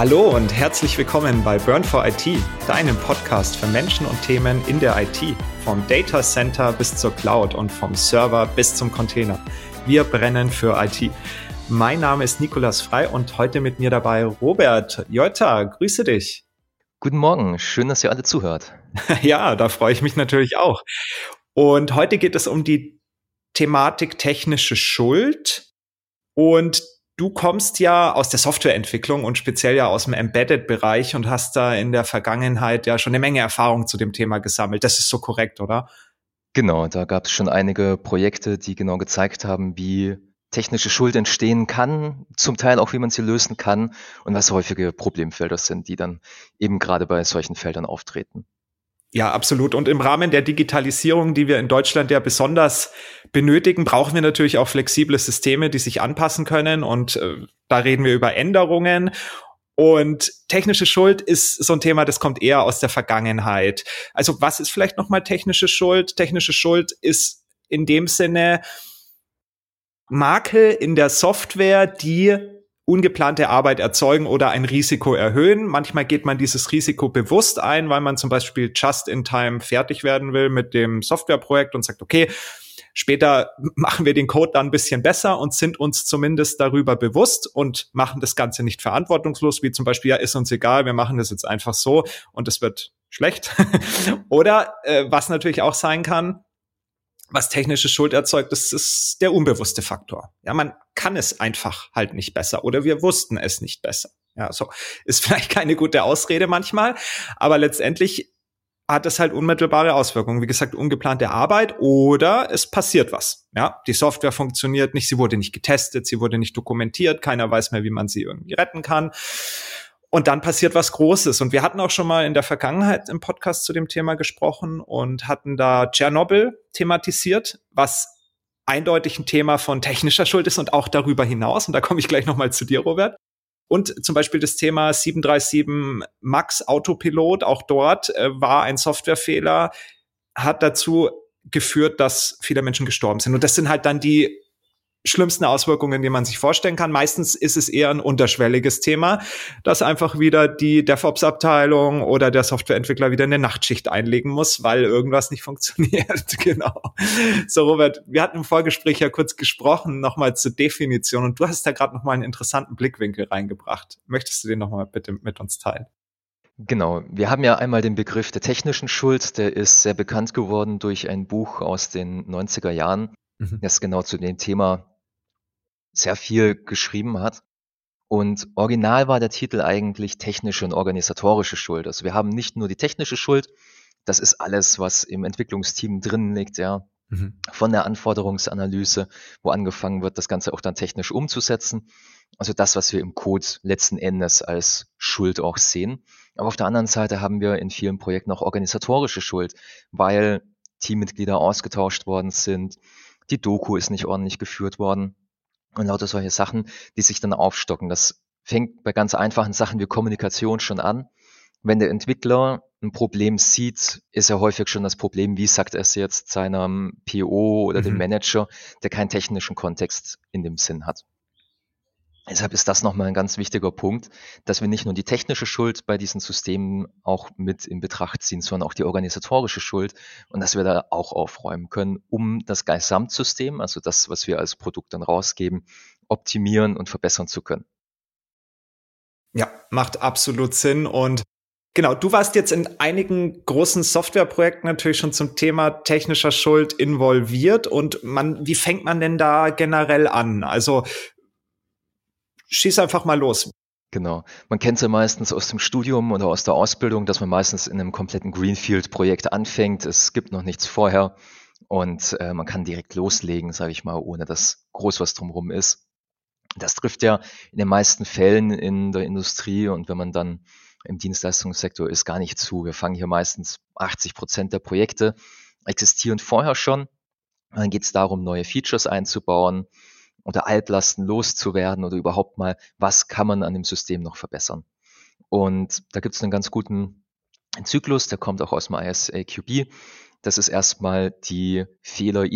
Hallo und herzlich willkommen bei Burn for IT, deinem Podcast für Menschen und Themen in der IT. Vom Data Center bis zur Cloud und vom Server bis zum Container. Wir brennen für IT. Mein Name ist Nikolas Frei und heute mit mir dabei Robert Jotta. Grüße dich. Guten Morgen, schön, dass ihr alle zuhört. Ja, da freue ich mich natürlich auch. Und heute geht es um die Thematik technische Schuld. Und du kommst ja aus der Softwareentwicklung und speziell ja aus dem Embedded-Bereich und hast da in der Vergangenheit ja schon eine Menge Erfahrung zu dem Thema gesammelt. Das ist so korrekt, oder? Genau, da gab es schon einige Projekte, die genau gezeigt haben, wie technische Schuld entstehen kann, zum Teil auch, wie man sie lösen kann und was häufige Problemfelder sind, die dann eben gerade bei solchen Feldern auftreten. Ja, absolut. Und im Rahmen der Digitalisierung, die wir in Deutschland ja besonders benötigen, brauchen wir natürlich auch flexible Systeme, die sich anpassen können. Und da reden wir über Änderungen. Und technische Schuld ist so ein Thema, das kommt eher aus der Vergangenheit. Also was ist vielleicht nochmal technische Schuld? Technische Schuld ist in dem Sinne Makel in der Software, die ungeplante Arbeit erzeugen oder ein Risiko erhöhen. Manchmal geht man dieses Risiko bewusst ein, weil man zum Beispiel just in time fertig werden will mit dem Softwareprojekt und sagt, okay, später machen wir den Code dann ein bisschen besser und sind uns zumindest darüber bewusst und machen das Ganze nicht verantwortungslos, wie zum Beispiel, ja, ist uns egal, wir machen das jetzt einfach so und es wird schlecht. Oder was natürlich auch sein kann, was technische Schuld erzeugt, das ist der unbewusste Faktor. Ja, man kann es einfach halt nicht besser oder wir wussten es nicht besser. Ja, so ist vielleicht keine gute Ausrede manchmal, aber letztendlich hat es halt unmittelbare Auswirkungen. Wie gesagt, ungeplante Arbeit oder es passiert was. Ja, die Software funktioniert nicht, sie wurde nicht getestet, sie wurde nicht dokumentiert, keiner weiß mehr, wie man sie irgendwie retten kann. Und dann passiert was Großes. Und wir hatten auch schon mal in der Vergangenheit im Podcast zu dem Thema gesprochen und hatten da Tschernobyl thematisiert, was eindeutig ein Thema von technischer Schuld ist und auch darüber hinaus. Und da komme ich gleich nochmal zu dir, Robert. Und zum Beispiel das Thema 737 MAX Autopilot, auch dort war ein Softwarefehler, hat dazu geführt, dass viele Menschen gestorben sind. Und das sind halt dann die schlimmsten Auswirkungen, die man sich vorstellen kann. Meistens ist es eher ein unterschwelliges Thema, dass einfach wieder die DevOps-Abteilung oder der Softwareentwickler wieder eine Nachtschicht einlegen muss, weil irgendwas nicht funktioniert. Genau. So, Robert, wir hatten im Vorgespräch ja kurz gesprochen, nochmal zur Definition und du hast da gerade nochmal einen interessanten Blickwinkel reingebracht. Möchtest du den nochmal bitte mit uns teilen? Genau, wir haben ja einmal den Begriff der technischen Schuld, der ist sehr bekannt geworden durch ein Buch aus den 90er Jahren, das genau zu dem Thema sehr viel geschrieben hat. Und original war der Titel eigentlich technische und organisatorische Schuld. Also wir haben nicht nur die technische Schuld, das ist alles, was im Entwicklungsteam drin liegt, ja. Von der Anforderungsanalyse, wo angefangen wird, das Ganze auch dann technisch umzusetzen. Also das, was wir im Code letzten Endes als Schuld auch sehen. Aber auf der anderen Seite haben wir in vielen Projekten auch organisatorische Schuld, weil Teammitglieder ausgetauscht worden sind, die Doku ist nicht ordentlich geführt worden. Und lauter solche Sachen, die sich dann aufstocken. Das fängt bei ganz einfachen Sachen wie Kommunikation schon an. Wenn der Entwickler ein Problem sieht, ist ja häufig schon das Problem, wie sagt er es jetzt seinem PO oder dem Manager, der keinen technischen Kontext in dem Sinn hat. Deshalb ist das nochmal ein ganz wichtiger Punkt, dass wir nicht nur die technische Schuld bei diesen Systemen auch mit in Betracht ziehen, sondern auch die organisatorische Schuld und dass wir da auch aufräumen können, um das Gesamtsystem, also das, was wir als Produkt dann rausgeben, optimieren und verbessern zu können. Ja, macht absolut Sinn. Und genau, du warst jetzt in einigen großen Softwareprojekten natürlich schon zum Thema technischer Schuld involviert. Und wie fängt man denn da generell an? Also schieß einfach mal los. Genau. Man kennt es ja meistens aus dem Studium oder aus der Ausbildung, dass man meistens in einem kompletten Greenfield-Projekt anfängt. Es gibt noch nichts vorher und man kann direkt loslegen, sage ich mal, ohne dass groß was drumherum ist. Das trifft ja in den meisten Fällen in der Industrie und wenn man dann im Dienstleistungssektor ist, gar nicht zu. Wir fangen hier meistens 80% der Projekte existieren vorher schon. Dann geht es darum, neue Features einzubauen oder Altlasten loszuwerden oder überhaupt mal, was kann man an dem System noch verbessern. Und da gibt es einen ganz guten Zyklus, der kommt auch aus dem ISAQB. Das ist erstmal die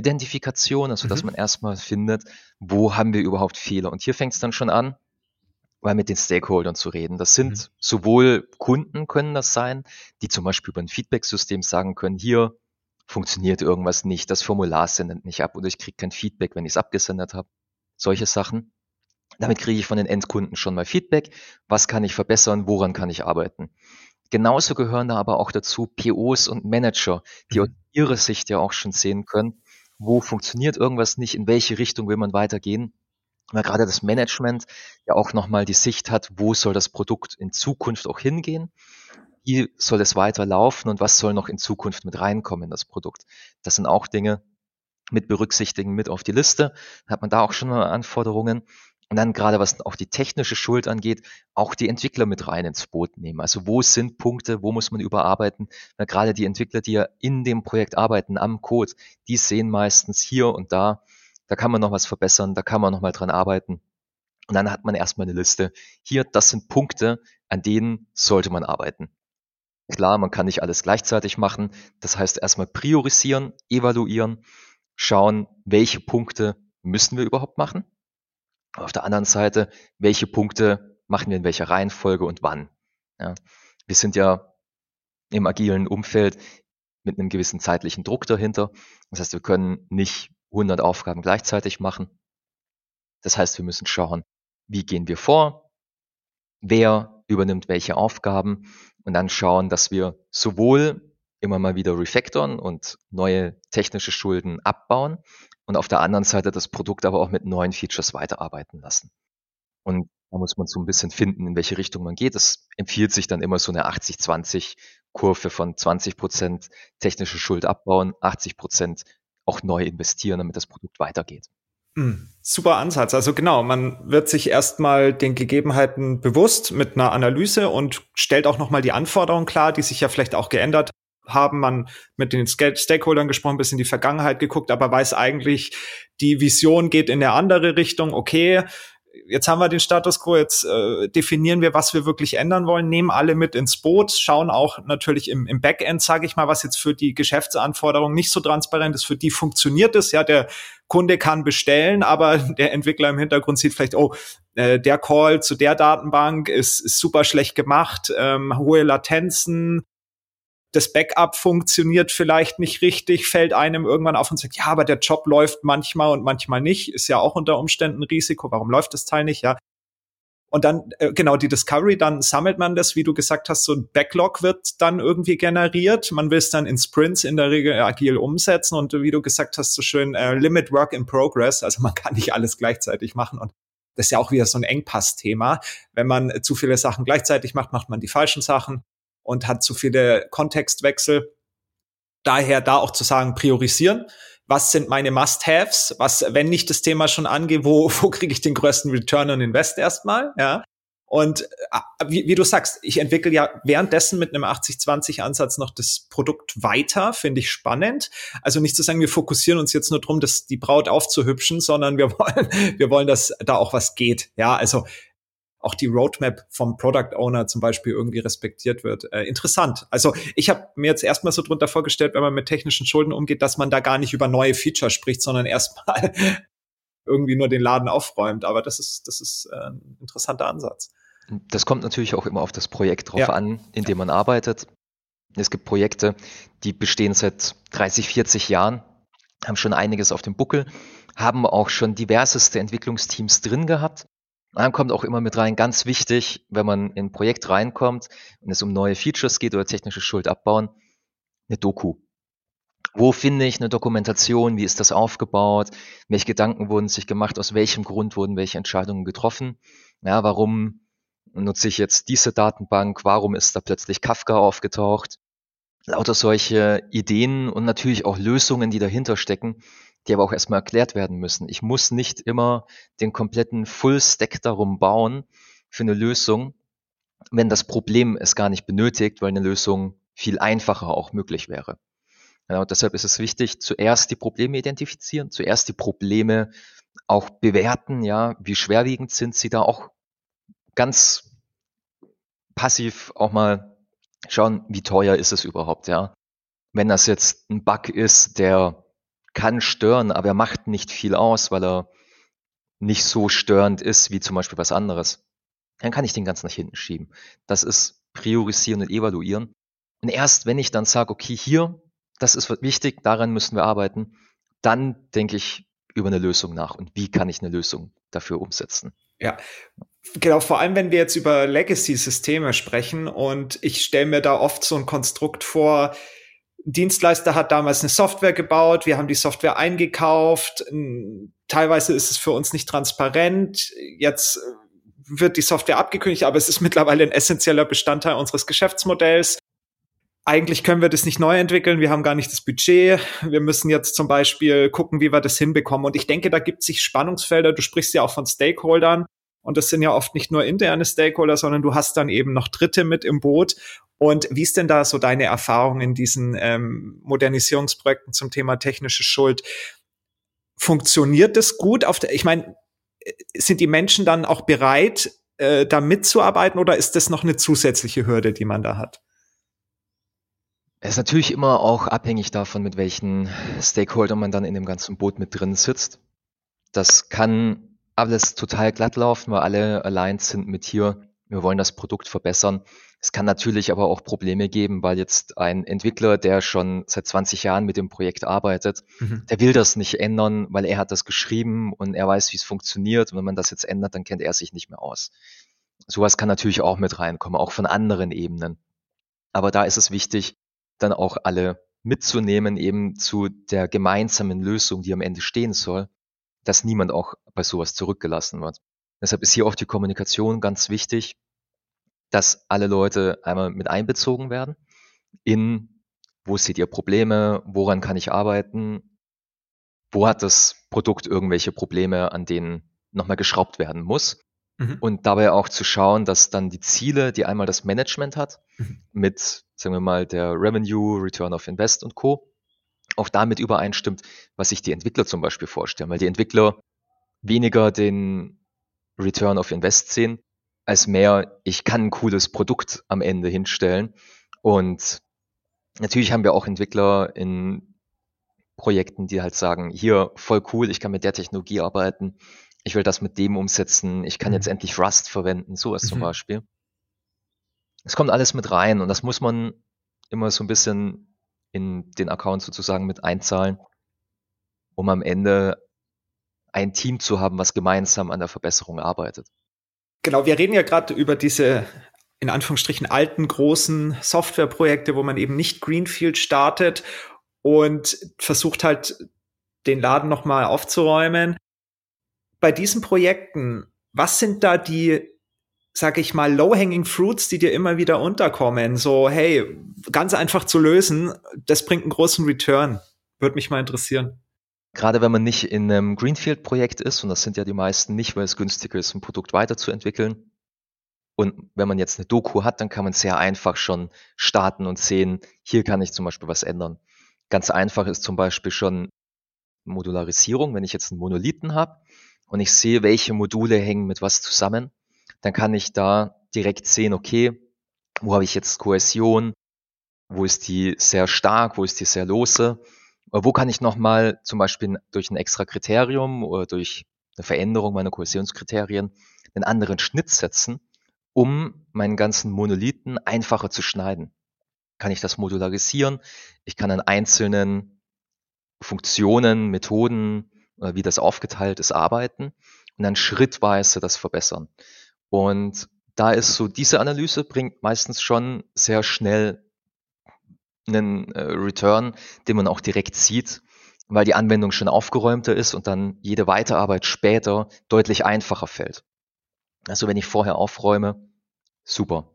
Fehleridentifikation, also dass man erstmal findet, wo haben wir überhaupt Fehler. Und hier fängt es dann schon an, mal mit den Stakeholdern zu reden. Das sind sowohl Kunden können das sein, die zum Beispiel über ein Feedback-System sagen können, hier funktioniert irgendwas nicht, das Formular sendet nicht ab oder ich kriege kein Feedback, wenn ich es abgesendet habe. Solche Sachen. Damit kriege ich von den Endkunden schon mal Feedback. Was kann ich verbessern? Woran kann ich arbeiten? Genauso gehören da aber auch dazu POs und Manager, die aus ihrer Sicht ja auch schon sehen können, wo funktioniert irgendwas nicht, in welche Richtung will man weitergehen. Weil gerade das Management ja auch nochmal die Sicht hat, wo soll das Produkt in Zukunft auch hingehen, wie soll es weiterlaufen und was soll noch in Zukunft mit reinkommen in das Produkt. Das sind auch Dinge mit berücksichtigen, mit auf die Liste. Dann hat man da auch schon mal Anforderungen. Und dann gerade was auch die technische Schuld angeht, auch die Entwickler mit rein ins Boot nehmen. Also wo sind Punkte, wo muss man überarbeiten? Weil gerade die Entwickler, die ja in dem Projekt arbeiten, am Code, die sehen meistens hier und da kann man noch was verbessern, da kann man noch mal dran arbeiten. Und dann hat man erstmal eine Liste. Hier, das sind Punkte, an denen sollte man arbeiten. Klar, man kann nicht alles gleichzeitig machen. Das heißt erstmal priorisieren, evaluieren, schauen, welche Punkte müssen wir überhaupt machen. Auf der anderen Seite, welche Punkte machen wir in welcher Reihenfolge und wann. Ja, wir sind ja im agilen Umfeld mit einem gewissen zeitlichen Druck dahinter. Das heißt, wir können nicht 100 Aufgaben gleichzeitig machen. Das heißt, wir müssen schauen, wie gehen wir vor, wer übernimmt welche Aufgaben und dann schauen, dass wir sowohl immer mal wieder refactoren und neue technische Schulden abbauen und auf der anderen Seite das Produkt aber auch mit neuen Features weiterarbeiten lassen. Und da muss man so ein bisschen finden, in welche Richtung man geht. Es empfiehlt sich dann immer so eine 80-20-Kurve von 20% technische Schuld abbauen, 80% auch neu investieren, damit das Produkt weitergeht. Super Ansatz. Also genau, man wird sich erstmal den Gegebenheiten bewusst mit einer Analyse und stellt auch nochmal die Anforderungen klar, die sich ja vielleicht auch geändert haben. Man mit den Stakeholdern gesprochen, bis in die Vergangenheit geguckt, aber weiß eigentlich, die Vision geht in eine andere Richtung. Okay, jetzt haben wir den Status quo, jetzt definieren wir, was wir wirklich ändern wollen, nehmen alle mit ins Boot, schauen auch natürlich im Backend, sage ich mal, was jetzt für die Geschäftsanforderungen nicht so transparent ist, für die funktioniert es. Ja, der Kunde kann bestellen, aber der Entwickler im Hintergrund sieht vielleicht, der Call zu der Datenbank ist super schlecht gemacht, hohe Latenzen, das Backup funktioniert vielleicht nicht richtig, fällt einem irgendwann auf und sagt, ja, aber der Job läuft manchmal und manchmal nicht, ist ja auch unter Umständen ein Risiko, warum läuft das Teil nicht, ja. Und dann, genau, die Discovery, dann sammelt man das, wie du gesagt hast, so ein Backlog wird dann irgendwie generiert. Man will es dann in Sprints in der Regel agil umsetzen und wie du gesagt hast, so schön Limit Work in Progress, also man kann nicht alles gleichzeitig machen und das ist ja auch wieder so ein Engpass-Thema. Wenn man zu viele Sachen gleichzeitig macht, macht man die falschen Sachen und hat zu viele Kontextwechsel. Daher da auch zu sagen, priorisieren. Was sind meine Must-Haves? Was, wenn ich das Thema schon angehe, wo kriege ich den größten Return on Invest erstmal? Ja. Und wie du sagst, ich entwickle ja währenddessen mit einem 80-20-Ansatz noch das Produkt weiter, finde ich spannend. Also nicht zu sagen, wir fokussieren uns jetzt nur drum, die Braut aufzuhübschen, sondern wir wollen, dass da auch was geht. Ja, also auch die Roadmap vom Product Owner zum Beispiel irgendwie respektiert wird. Interessant. Also ich habe mir jetzt erstmal so drunter vorgestellt, wenn man mit technischen Schulden umgeht, dass man da gar nicht über neue Features spricht, sondern erstmal irgendwie nur den Laden aufräumt. Aber das ist ein interessanter Ansatz. Das kommt natürlich auch immer auf das Projekt drauf an, in dem man arbeitet. Es gibt Projekte, die bestehen seit 30, 40 Jahren, haben schon einiges auf dem Buckel, haben auch schon diverseste Entwicklungsteams drin gehabt. Dann kommt auch immer mit rein, ganz wichtig, wenn man in ein Projekt reinkommt und es um neue Features geht oder technische Schuld abbauen, eine Doku. Wo finde ich eine Dokumentation? Wie ist das aufgebaut? Welche Gedanken wurden sich gemacht? Aus welchem Grund wurden welche Entscheidungen getroffen? Ja, warum nutze ich jetzt diese Datenbank? Warum ist da plötzlich Kafka aufgetaucht? Lauter solche Ideen und natürlich auch Lösungen, die dahinter stecken, die aber auch erstmal erklärt werden müssen. Ich muss nicht immer den kompletten Full-Stack darum bauen für eine Lösung, wenn das Problem es gar nicht benötigt, weil eine Lösung viel einfacher auch möglich wäre. Ja, und deshalb ist es wichtig, zuerst die Probleme identifizieren, zuerst die Probleme auch bewerten, ja, wie schwerwiegend sind sie da, auch ganz passiv auch mal schauen, wie teuer ist es überhaupt, ja. Wenn das jetzt ein Bug ist, der kann stören, aber er macht nicht viel aus, weil er nicht so störend ist wie zum Beispiel was anderes. dann kann ich den ganz nach hinten schieben. Das ist priorisieren und evaluieren. Und erst wenn ich dann sage, okay, hier, das ist wichtig, daran müssen wir arbeiten, dann denke ich über eine Lösung nach und wie kann ich eine Lösung dafür umsetzen. Ja, genau, vor allem wenn wir jetzt über Legacy-Systeme sprechen und ich stelle mir da oft so ein Konstrukt vor, Dienstleister hat damals eine Software gebaut, wir haben die Software eingekauft, teilweise ist es für uns nicht transparent, jetzt wird die Software abgekündigt, aber es ist mittlerweile ein essentieller Bestandteil unseres Geschäftsmodells. Eigentlich können wir das nicht neu entwickeln, wir haben gar nicht das Budget, wir müssen jetzt zum Beispiel gucken, wie wir das hinbekommen. Und ich denke, da gibt sich Spannungsfelder, du sprichst ja auch von Stakeholdern und das sind ja oft nicht nur interne Stakeholder, sondern du hast dann eben noch Dritte mit im Boot. Und wie ist denn da so deine Erfahrung in diesen Modernisierungsprojekten zum Thema technische Schuld? Funktioniert das gut? Ich meine, sind die Menschen dann auch bereit, da mitzuarbeiten oder ist das noch eine zusätzliche Hürde, die man da hat? Es ist natürlich immer auch abhängig davon, mit welchen Stakeholdern man dann in dem ganzen Boot mit drin sitzt. Das kann alles total glatt laufen, weil alle aligned sind mit hier, wir wollen das Produkt verbessern. Es kann natürlich aber auch Probleme geben, weil jetzt ein Entwickler, der schon seit 20 Jahren mit dem Projekt arbeitet, der will das nicht ändern, weil er hat das geschrieben und er weiß, wie es funktioniert. Und wenn man das jetzt ändert, dann kennt er sich nicht mehr aus. Sowas kann natürlich auch mit reinkommen, auch von anderen Ebenen. Aber da ist es wichtig, dann auch alle mitzunehmen, eben zu der gemeinsamen Lösung, die am Ende stehen soll, dass niemand auch bei sowas zurückgelassen wird. Deshalb ist hier auch die Kommunikation ganz wichtig, dass alle Leute einmal mit einbezogen werden in, wo seht ihr Probleme, woran kann ich arbeiten, wo hat das Produkt irgendwelche Probleme, an denen nochmal geschraubt werden muss. Und dabei auch zu schauen, dass dann die Ziele, die einmal das Management hat, mit, sagen wir mal, der Revenue, Return of Invest und Co., auch damit übereinstimmt, was sich die Entwickler zum Beispiel vorstellen, weil die Entwickler weniger den Return of Invest sehen, als mehr, ich kann ein cooles Produkt am Ende hinstellen. Und natürlich haben wir auch Entwickler in Projekten, die halt sagen, hier, voll cool, ich kann mit der Technologie arbeiten, ich will das mit dem umsetzen, ich kann jetzt endlich Rust verwenden, sowas zum Beispiel. Es kommt alles mit rein und das muss man immer so ein bisschen in den Account sozusagen mit einzahlen, um am Ende ein Team zu haben, was gemeinsam an der Verbesserung arbeitet. Genau, wir reden ja gerade über diese in Anführungsstrichen alten, großen Softwareprojekte, wo man eben nicht Greenfield startet und versucht halt, den Laden nochmal aufzuräumen. Bei diesen Projekten, was sind da die, sag ich mal, low-hanging fruits, die dir immer wieder unterkommen? So, hey, ganz einfach zu lösen, das bringt einen großen Return. Würde mich mal interessieren. Gerade wenn man nicht in einem Greenfield-Projekt ist, und das sind ja die meisten nicht, weil es günstiger ist, ein Produkt weiterzuentwickeln. Und wenn man jetzt eine Doku hat, dann kann man sehr einfach schon starten und sehen, hier kann ich zum Beispiel was ändern. Ganz einfach ist zum Beispiel schon Modularisierung. Wenn ich jetzt einen Monolithen habe und ich sehe, welche Module hängen mit was zusammen, dann kann ich da direkt sehen, okay, wo habe ich jetzt Kohäsion, wo ist die sehr stark, wo ist die sehr lose, wo kann ich nochmal zum Beispiel durch ein extra Kriterium oder durch eine Veränderung meiner Kohäsionskriterien einen anderen Schnitt setzen, um meinen ganzen Monolithen einfacher zu schneiden. Kann ich das modularisieren? Ich kann an einzelnen Funktionen, Methoden, wie das aufgeteilt ist, arbeiten und dann schrittweise das verbessern. Und da ist so, diese Analyse bringt meistens schon sehr schnell einen Return, den man auch direkt sieht, weil die Anwendung schon aufgeräumter ist und dann jede Weiterarbeit später deutlich einfacher fällt. Also wenn ich vorher aufräume, super.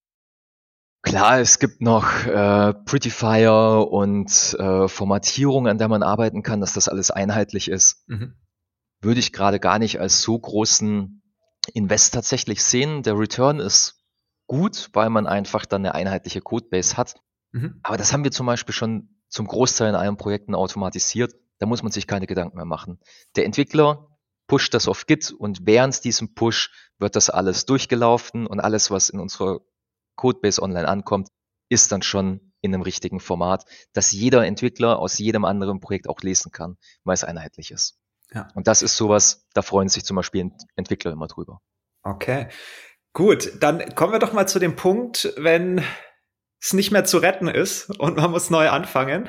Klar, es gibt noch Prettifier und Formatierung, an der man arbeiten kann, dass das alles einheitlich ist. Würde ich gerade gar nicht als so großen Invest tatsächlich sehen. Der Return ist gut, weil man einfach dann eine einheitliche Codebase hat. Aber das haben wir zum Beispiel schon zum Großteil in allen Projekten automatisiert. Da muss man sich keine Gedanken mehr machen. Der Entwickler pusht das auf Git und während diesem Push wird das alles durchgelaufen und alles, was in unserer Codebase online ankommt, ist dann schon in einem richtigen Format, dass jeder Entwickler aus jedem anderen Projekt auch lesen kann, weil es einheitlich ist. Ja. Und das ist sowas, da freuen sich zum Beispiel Entwickler immer drüber. Okay. Gut, dann kommen wir doch mal zu dem Punkt, wenn es nicht mehr zu retten ist und man muss neu anfangen.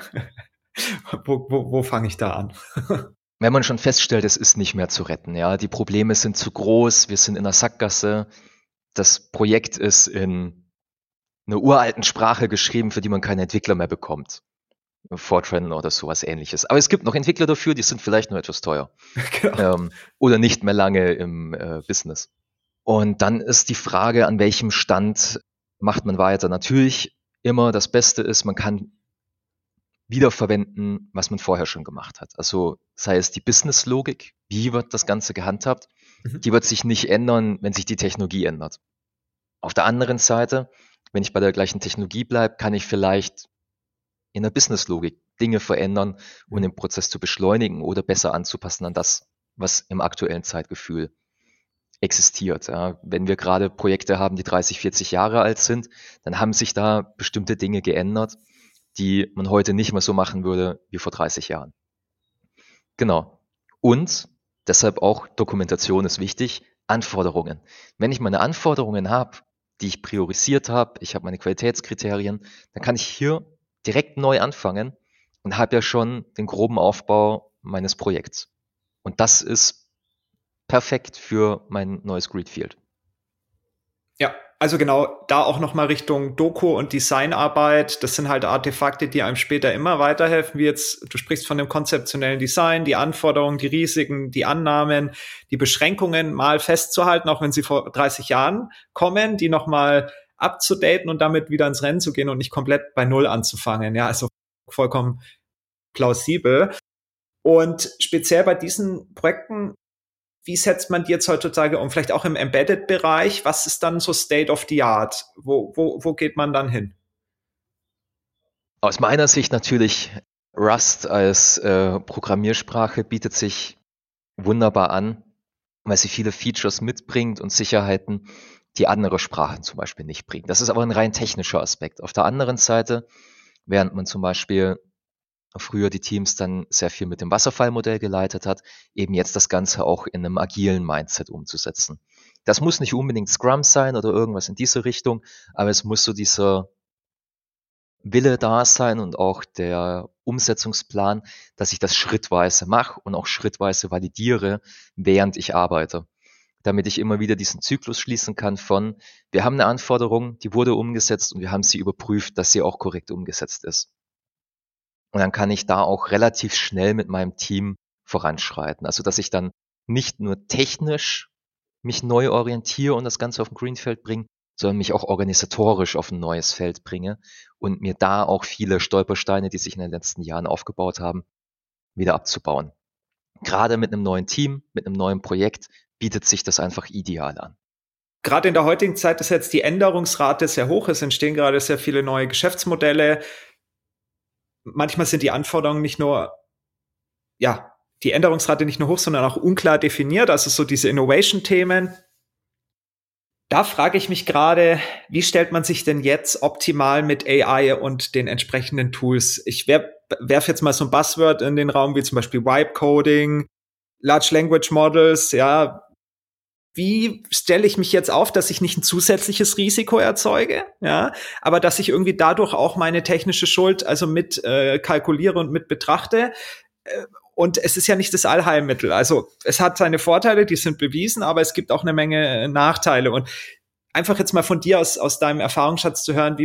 Wo fange ich da an? Wenn man schon feststellt, es ist nicht mehr zu retten, ja, die Probleme sind zu groß, wir sind in der Sackgasse, das Projekt ist in einer uralten Sprache geschrieben, für die man keine Entwickler mehr bekommt. Fortran oder sowas Ähnliches. Aber es gibt noch Entwickler dafür, die sind vielleicht nur etwas teuer. Genau. Oder nicht mehr lange im Business. Und dann ist die Frage, an welchem Stand macht man weiter. Natürlich immer das Beste ist, man kann wiederverwenden, was man vorher schon gemacht hat. Also sei es die Business-Logik, wie wird das Ganze gehandhabt, die wird sich nicht ändern, wenn sich die Technologie ändert. Auf der anderen Seite, wenn ich bei der gleichen Technologie bleibe, kann ich vielleicht in der Business-Logik Dinge verändern, um den Prozess zu beschleunigen oder besser anzupassen an das, was im aktuellen Zeitgefühl existiert. Ja. Wenn wir gerade Projekte haben, die 30, 40 Jahre alt sind, dann haben sich da bestimmte Dinge geändert, die man heute nicht mehr so machen würde wie vor 30 Jahren. Genau. Und deshalb auch Dokumentation ist wichtig. Anforderungen. Wenn ich meine Anforderungen habe, die ich priorisiert habe, ich habe meine Qualitätskriterien, dann kann ich hier direkt neu anfangen und habe ja schon den groben Aufbau meines Projekts. Und das ist perfekt für mein neues Greenfield. Ja, also genau, da auch nochmal Richtung Doku und Designarbeit. Das sind halt Artefakte, die einem später immer weiterhelfen, wie jetzt, du sprichst von dem konzeptionellen Design, die Anforderungen, die Risiken, die Annahmen, die Beschränkungen mal festzuhalten, auch wenn sie vor 30 Jahren kommen, die nochmal abzudaten und damit wieder ins Rennen zu gehen und nicht komplett bei Null anzufangen. Ja, also vollkommen plausibel. Und speziell bei diesen Projekten, wie setzt man die jetzt heutzutage um? Vielleicht auch im Embedded-Bereich. Was ist dann so State of the Art? Wo geht man dann hin? Aus meiner Sicht natürlich Rust als Programmiersprache bietet sich wunderbar an, weil sie viele Features mitbringt und Sicherheiten, die andere Sprachen zum Beispiel nicht bringen. Das ist aber ein rein technischer Aspekt. Auf der anderen Seite, während man zum Beispiel früher die Teams dann sehr viel mit dem Wasserfallmodell geleitet hat, eben jetzt das Ganze auch in einem agilen Mindset umzusetzen. Das muss nicht unbedingt Scrum sein oder irgendwas in diese Richtung, aber es muss so dieser Wille da sein und auch der Umsetzungsplan, dass ich das schrittweise mache und auch schrittweise validiere, während ich arbeite. Damit ich immer wieder diesen Zyklus schließen kann von, wir haben eine Anforderung, die wurde umgesetzt und wir haben sie überprüft, dass sie auch korrekt umgesetzt ist. Und dann kann ich da auch relativ schnell mit meinem Team voranschreiten. Also, dass ich dann nicht nur technisch mich neu orientiere und das Ganze auf ein Greenfeld bringe, sondern mich auch organisatorisch auf ein neues Feld bringe und mir da auch viele Stolpersteine, die sich in den letzten Jahren aufgebaut haben, wieder abzubauen. Gerade mit einem neuen Team, mit einem neuen Projekt bietet sich das einfach ideal an. Gerade in der heutigen Zeit ist jetzt die Änderungsrate sehr hoch. Es entstehen gerade sehr viele neue Geschäftsmodelle. Manchmal sind die Anforderungen nicht nur, ja, die Änderungsrate nicht nur hoch, sondern auch unklar definiert. Also so diese Innovation-Themen. Da frage ich mich gerade, wie stellt man sich denn jetzt optimal mit AI und den entsprechenden Tools? Ich werfe jetzt mal so ein Buzzword in den Raum, wie zum Beispiel Vibe-Coding, Large Language Models, ja. Wie stelle ich mich jetzt auf, dass ich nicht ein zusätzliches Risiko erzeuge, ja, aber dass ich irgendwie dadurch auch meine technische Schuld also mit kalkuliere und mit betrachte. Und es ist ja nicht das Allheilmittel. Also es hat seine Vorteile, die sind bewiesen, aber es gibt auch eine Menge Nachteile. Und einfach jetzt mal von dir aus deinem Erfahrungsschatz zu hören,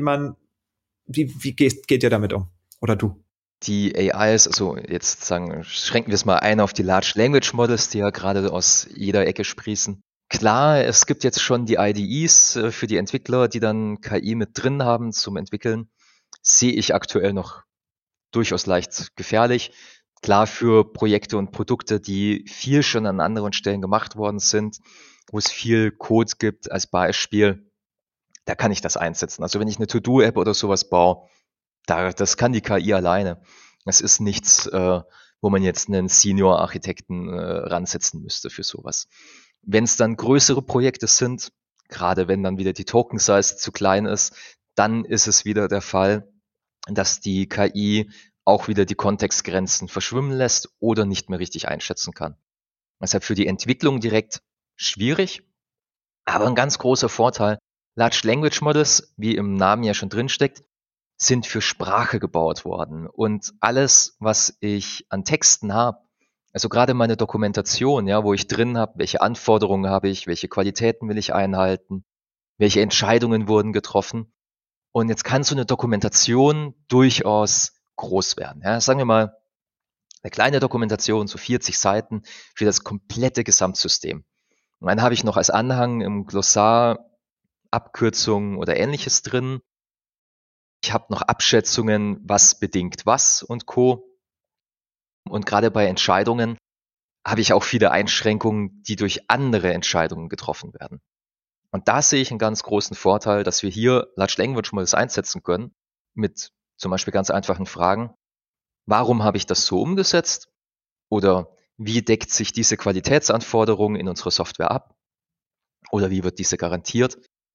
wie geht ihr damit um? Oder du? Die AIs, also jetzt sagen, schränken wir es mal ein auf die Large Language Models, die ja gerade aus jeder Ecke sprießen. Klar, es gibt jetzt schon die IDEs für die Entwickler, die dann KI mit drin haben zum Entwickeln. Sehe ich aktuell noch durchaus leicht gefährlich. Klar, für Projekte und Produkte, die viel schon an anderen Stellen gemacht worden sind, wo es viel Code gibt als Beispiel, da kann ich das einsetzen. Also wenn ich eine To-Do-App oder sowas baue, das kann die KI alleine. Es ist nichts, wo man jetzt einen Senior-Architekten ransetzen müsste für sowas. Wenn es dann größere Projekte sind, gerade wenn dann wieder die Token-Size zu klein ist, dann ist es wieder der Fall, dass die KI auch wieder die Kontextgrenzen verschwimmen lässt oder nicht mehr richtig einschätzen kann. Deshalb für die Entwicklung direkt schwierig, Aber ein ganz großer Vorteil, Large Language Models, wie im Namen ja schon drin steckt, sind für Sprache gebaut worden. Und alles, was ich an Texten habe, also gerade meine Dokumentation, ja, wo ich drin habe, welche Anforderungen habe ich, welche Qualitäten will ich einhalten, welche Entscheidungen wurden getroffen. Und jetzt kann so eine Dokumentation durchaus groß werden. Ja, sagen wir mal, eine kleine Dokumentation, so 40 Seiten für das komplette Gesamtsystem. Und dann habe ich noch als Anhang im Glossar Abkürzungen oder Ähnliches drin. Ich habe noch Abschätzungen, was bedingt was und Co. Und gerade bei Entscheidungen habe ich auch viele Einschränkungen, die durch andere Entscheidungen getroffen werden. Und da sehe ich einen ganz großen Vorteil, dass wir hier Large Language Models einsetzen können mit zum Beispiel ganz einfachen Fragen. Warum habe ich das so umgesetzt? Oder wie deckt sich diese Qualitätsanforderung in unserer Software ab? Oder wie wird diese garantiert?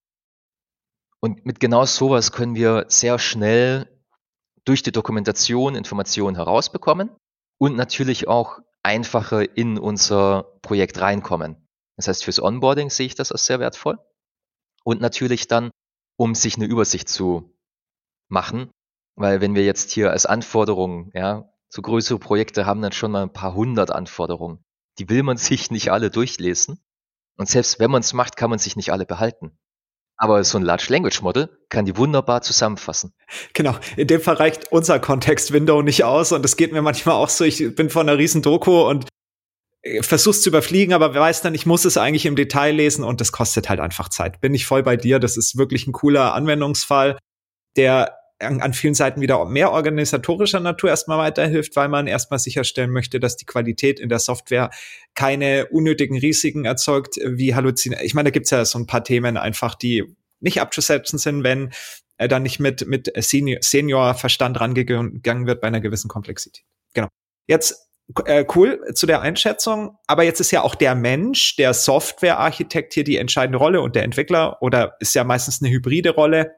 Und mit genau sowas können wir sehr schnell durch die Dokumentation Informationen herausbekommen und natürlich auch einfacher in unser Projekt reinkommen. Das heißt, fürs Onboarding sehe ich das als sehr wertvoll. Und natürlich dann, um sich eine Übersicht zu machen, weil wenn wir jetzt hier als Anforderungen, ja, so größere Projekte haben dann schon mal ein paar hundert Anforderungen. Die will man sich nicht alle durchlesen. Und selbst wenn man es macht, kann man sich nicht alle behalten. Aber so ein Large Language Model kann die wunderbar zusammenfassen. Genau, in dem Fall reicht unser Kontext-Window nicht aus und es geht mir manchmal auch so, ich bin vor einer riesen Doku und versuch's zu überfliegen, aber weiß dann, ich muss es eigentlich im Detail lesen und das kostet halt einfach Zeit. Bin ich voll bei dir, das ist wirklich ein cooler Anwendungsfall, der an vielen Seiten wieder mehr organisatorischer Natur erstmal weiterhilft, weil man erstmal sicherstellen möchte, dass die Qualität in der Software keine unnötigen Risiken erzeugt, wie Halluzinationen. Ich meine, da gibt's ja so ein paar Themen einfach, die nicht abzusetzen sind, wenn dann nicht mit Senior-Verstand rangegangen wird bei einer gewissen Komplexität. Genau. Jetzt cool zu der Einschätzung, aber jetzt ist ja auch der Mensch, der Softwarearchitekt hier die entscheidende Rolle und der Entwickler oder ist ja meistens eine hybride Rolle.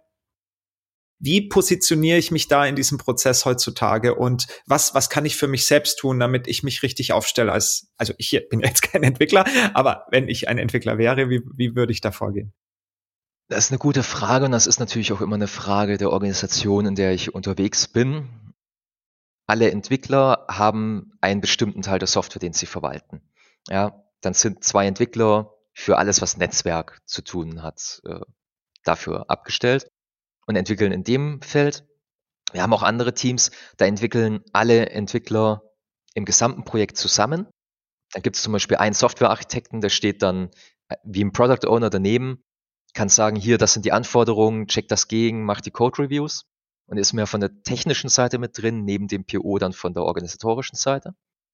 Wie positioniere ich mich da in diesem Prozess heutzutage und was kann ich für mich selbst tun, damit ich mich richtig aufstelle also ich bin jetzt kein Entwickler, aber wenn ich ein Entwickler wäre, wie würde ich da vorgehen? Das ist eine gute Frage und das ist natürlich auch immer eine Frage der Organisation, in der ich unterwegs bin. Alle Entwickler haben einen bestimmten Teil der Software, den sie verwalten. Ja, dann sind 2 Entwickler für alles, was Netzwerk zu tun hat, dafür abgestellt und entwickeln in dem Feld. Wir haben auch andere Teams, da entwickeln alle Entwickler im gesamten Projekt zusammen. Dann gibt es zum Beispiel einen Softwarearchitekten, der steht dann wie ein Product Owner daneben, kann sagen, hier, das sind die Anforderungen, check das gegen, macht die Code-Reviews und ist mehr von der technischen Seite mit drin, neben dem PO dann von der organisatorischen Seite.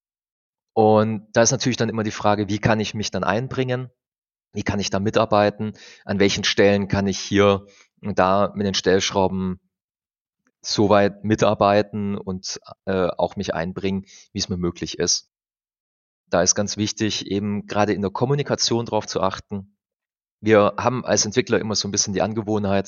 Und da ist natürlich dann immer die Frage, wie kann ich mich dann einbringen? Wie kann ich da mitarbeiten? An welchen Stellen kann ich hier und da mit den Stellschrauben so weit mitarbeiten und auch mich einbringen, wie es mir möglich ist. Da ist ganz wichtig, eben gerade in der Kommunikation drauf zu achten. Wir haben als Entwickler immer so ein bisschen die Angewohnheit,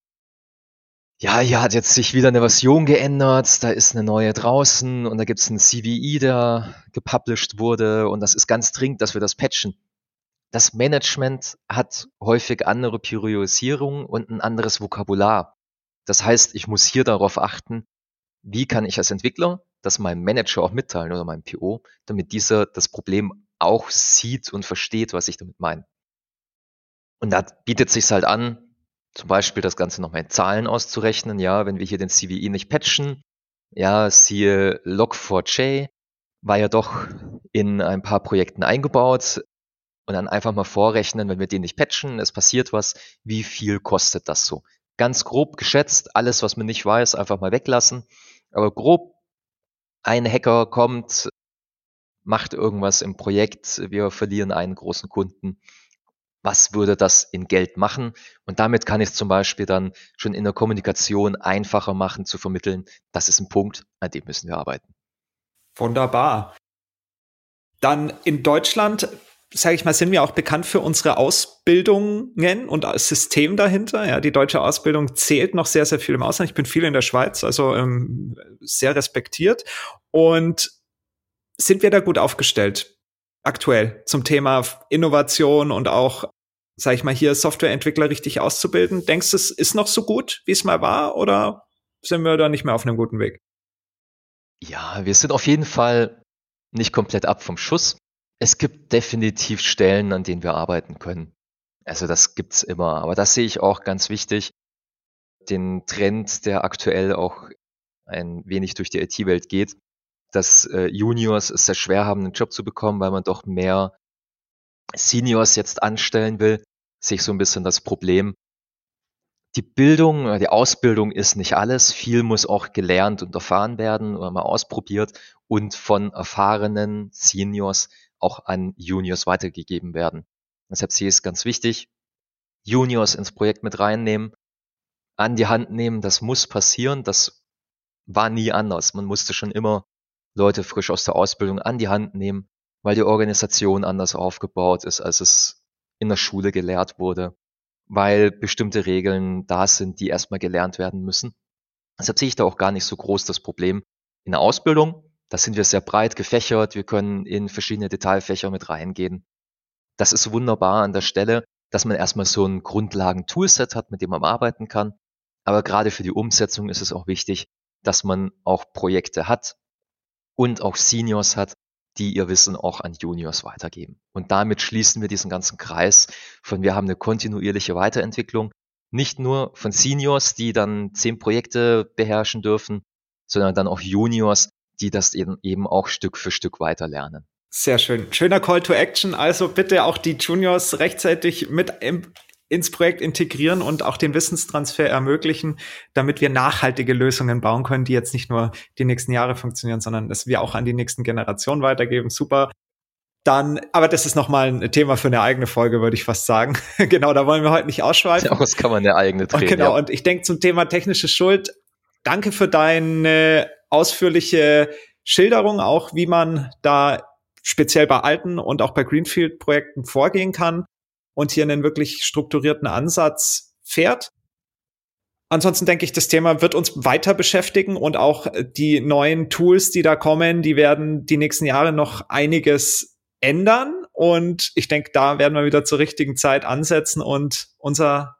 ja, hier hat jetzt sich wieder eine Version geändert, da ist eine neue draußen und da gibt's einen CVE, der gepublished wurde und das ist ganz dringend, dass wir das patchen. Das Management hat häufig andere Priorisierung und ein anderes Vokabular. Das heißt, ich muss hier darauf achten, wie kann ich als Entwickler das meinem Manager auch mitteilen oder meinem PO, damit dieser das Problem auch sieht und versteht, was ich damit meine. Und da bietet es sich halt an, zum Beispiel das Ganze nochmal in Zahlen auszurechnen. Ja, wenn wir hier den CVE nicht patchen, ja, siehe Log4j, war ja doch in ein paar Projekten eingebaut und dann einfach mal vorrechnen, wenn wir den nicht patchen, es passiert was, wie viel kostet das so? Ganz grob geschätzt, alles, was man nicht weiß, einfach mal weglassen. Aber grob, ein Hacker kommt, macht irgendwas im Projekt, wir verlieren einen großen Kunden. Was würde das in Geld machen? Und damit kann ich es zum Beispiel dann schon in der Kommunikation einfacher machen, zu vermitteln, das ist ein Punkt, an dem müssen wir arbeiten. Wunderbar. Dann in Deutschland, sage ich mal, sind wir auch bekannt für unsere Ausbildungen und das System dahinter. Ja, die deutsche Ausbildung zählt noch sehr, sehr viel im Ausland. Ich bin viel in der Schweiz, also sehr respektiert. Und sind wir da gut aufgestellt aktuell zum Thema Innovation und auch sag ich mal, hier Softwareentwickler richtig auszubilden. Denkst du, es ist noch so gut, wie es mal war, oder sind wir da nicht mehr auf einem guten Weg? Ja, wir sind auf jeden Fall nicht komplett ab vom Schuss. Es gibt definitiv Stellen, an denen wir arbeiten können. Also das gibt's immer. Aber das sehe ich auch ganz wichtig. Den Trend, der aktuell auch ein wenig durch die IT-Welt geht, dass Juniors es sehr schwer haben, einen Job zu bekommen, weil man doch mehr Seniors jetzt anstellen will, sehe ich so ein bisschen das Problem. Die Bildung, die Ausbildung ist nicht alles. Viel muss auch gelernt und erfahren werden oder mal ausprobiert und von erfahrenen Seniors auch an Juniors weitergegeben werden. Deshalb sehe ich es ganz wichtig, Juniors ins Projekt mit reinnehmen, an die Hand nehmen. Das muss passieren. Das war nie anders. Man musste schon immer Leute frisch aus der Ausbildung an die Hand nehmen, weil die Organisation anders aufgebaut ist, als es in der Schule gelehrt wurde, weil bestimmte Regeln da sind, die erstmal gelernt werden müssen. Deshalb sehe ich da auch gar nicht so groß das Problem. In der Ausbildung, da sind wir sehr breit gefächert, wir können in verschiedene Detailfächer mit reingehen. Das ist wunderbar an der Stelle, dass man erstmal so ein Grundlagen-Toolset hat, mit dem man arbeiten kann. Aber gerade für die Umsetzung ist es auch wichtig, dass man auch Projekte hat und auch Seniors hat, die ihr Wissen auch an Juniors weitergeben. Und damit schließen wir diesen ganzen Kreis von wir haben eine kontinuierliche Weiterentwicklung, nicht nur von Seniors, die dann 10 Projekte beherrschen dürfen, sondern dann auch Juniors, die das eben auch Stück für Stück weiter lernen. Sehr schön. Schöner Call to Action. Also bitte auch die Juniors rechtzeitig mit ins Projekt integrieren und auch den Wissenstransfer ermöglichen, damit wir nachhaltige Lösungen bauen können, die jetzt nicht nur die nächsten Jahre funktionieren, sondern dass wir auch an die nächsten Generationen weitergeben. Super. Dann, aber das ist nochmal ein Thema für eine eigene Folge, würde ich fast sagen. Genau, da wollen wir heute nicht ausschweifen. Ja, das kann man eine eigene drehen. Und genau, und ich denke zum Thema technische Schuld, danke für deine ausführliche Schilderung, auch wie man da speziell bei alten und auch bei Greenfield-Projekten vorgehen kann und hier einen wirklich strukturierten Ansatz fährt. Ansonsten denke ich, das Thema wird uns weiter beschäftigen und auch die neuen Tools, die da kommen, die werden die nächsten Jahre noch einiges ändern. Und ich denke, da werden wir wieder zur richtigen Zeit ansetzen und unsere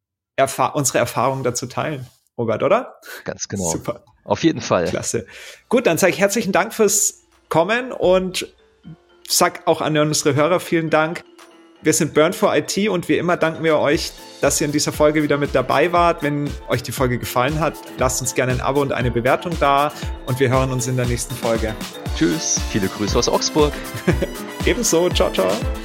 Erfahrungen dazu teilen. Robert, oder? Ganz genau. Super. Auf jeden Fall. Klasse. Gut, dann sage ich herzlichen Dank fürs Kommen und sag auch an unsere Hörer vielen Dank. Wir sind Burn4IT und wie immer danken wir euch, dass ihr in dieser Folge wieder mit dabei wart. Wenn euch die Folge gefallen hat, lasst uns gerne ein Abo und eine Bewertung da und wir hören uns in der nächsten Folge. Tschüss, viele Grüße aus Augsburg. Ebenso, ciao, ciao.